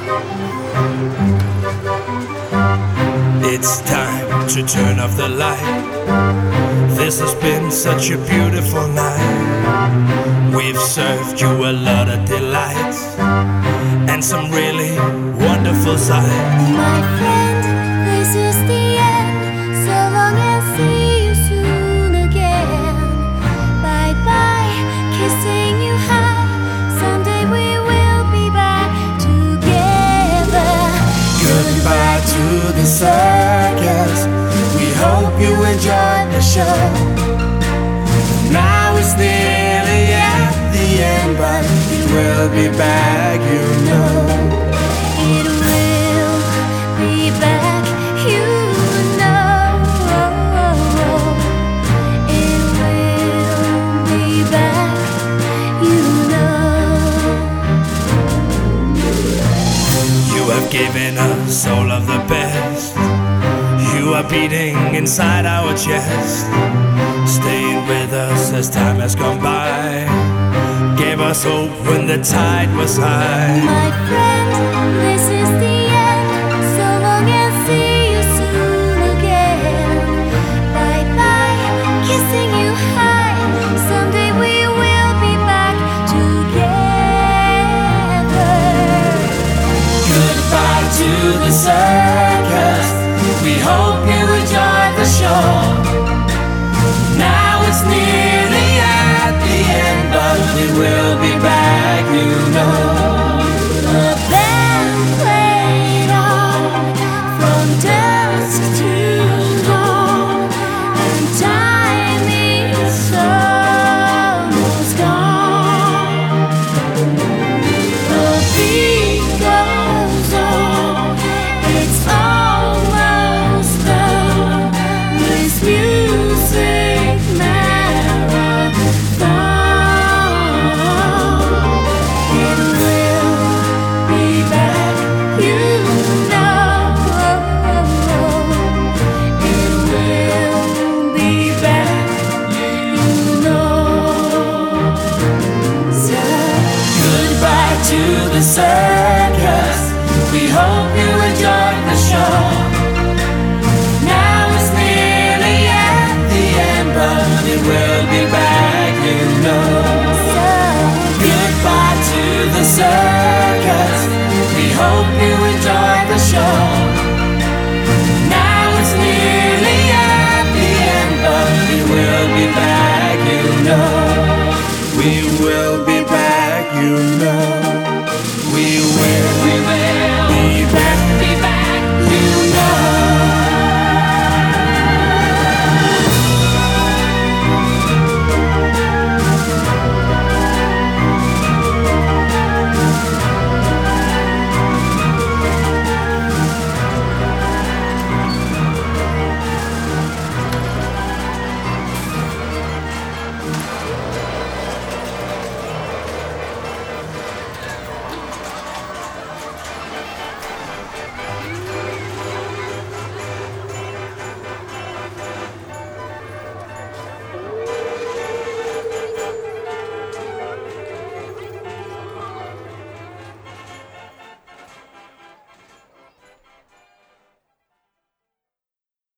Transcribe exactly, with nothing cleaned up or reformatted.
It's time to turn off the light. This has been such a beautiful night. We've served you a lot of delights and some really wonderful sights. My friend, this is the end. So long and see you soon again. Bye bye, kissing you high. Someday we will be back together. Goodbye to the circus. We hope you enjoyed the show. Now it's nearly at the end, but it will be back, you know. It will be back, you know. It will be back, you know. You have given us all of the best. You are beating inside our chest, staying with us as time has gone by. Gave us hope when the tide was high. My friend, this is the end. So long and see you soon again. Bye bye, kissing you high. Someday we will be back together. Goodbye to the circus. We hope you enjoyed the show. Now it's nearly at the end, but we will be back, you know.